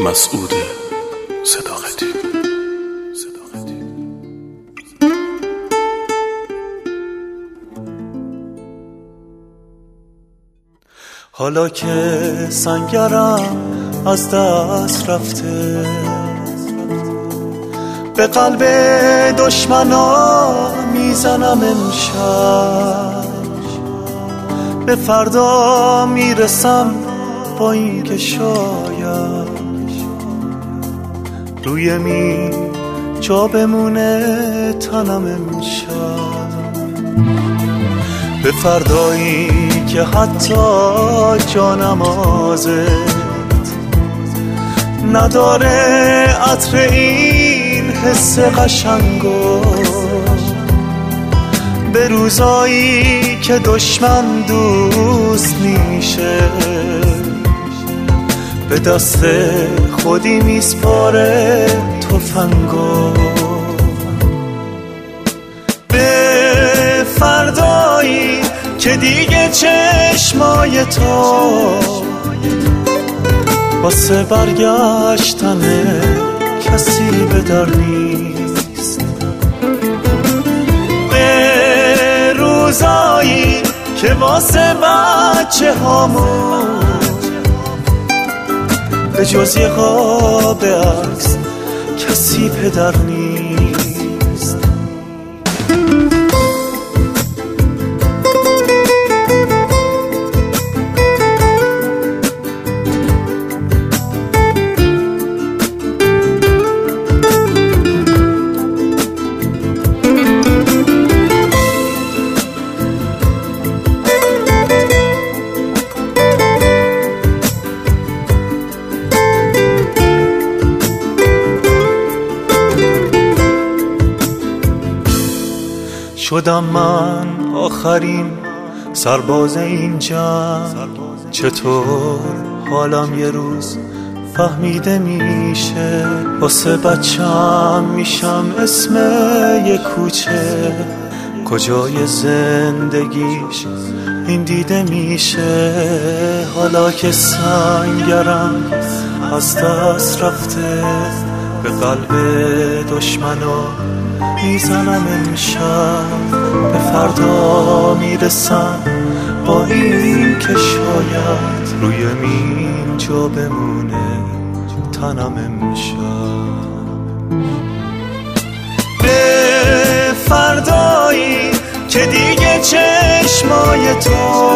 مسعود صداقتی. حالا که سنگرم از دست رفته، به قلب دشمنا میزنم امشب، به فردا میرسم با این که شاید روی می جا بمونه تنم امشب، به فردایی که حتی جانم آزد نداره عطر این حس قشنگو، به روزایی که دشمن دوست میشه به دست خودی میسپاره تفنگو، به فردایی که دیگه چشمای تو واسه برگشتن کسی به در نیست، به روزایی که واسه بچه هامون به جز یه قاب عکس کسی پدر نیست. شدم من آخرین سرباز این جنگ، چطور حالم یه روز فهمیده میشه، واسه بچم میشم اسم یه کوچه، کجای زندگیش این دیده میشه، حالا که سنگرم از دست رفته، به قلب دشمنا میزنم امشب، به فردا میرسم با این که شاید روی مین جا بمونه تنم امشب، به فردایی که دیگه چشمای تو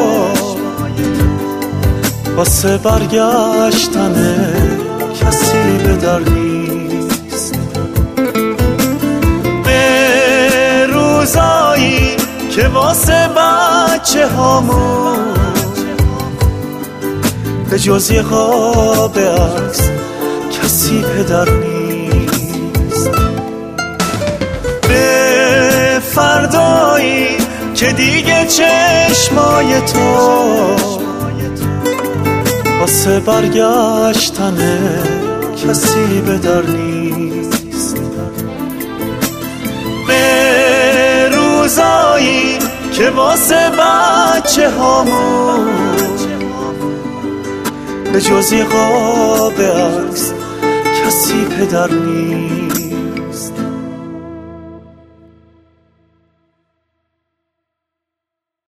واسه برگشتن کسی به در نیست، به روزایی که واسه بچه هامون به جز یه قاب عکس کسی پدر نیست، به فردایی که دیگه چشمای تو واسه برگشتن کسی به در نیست، به روزایی که واسه بچه هامون به جز یه قاب عکس کسی پدر نیست.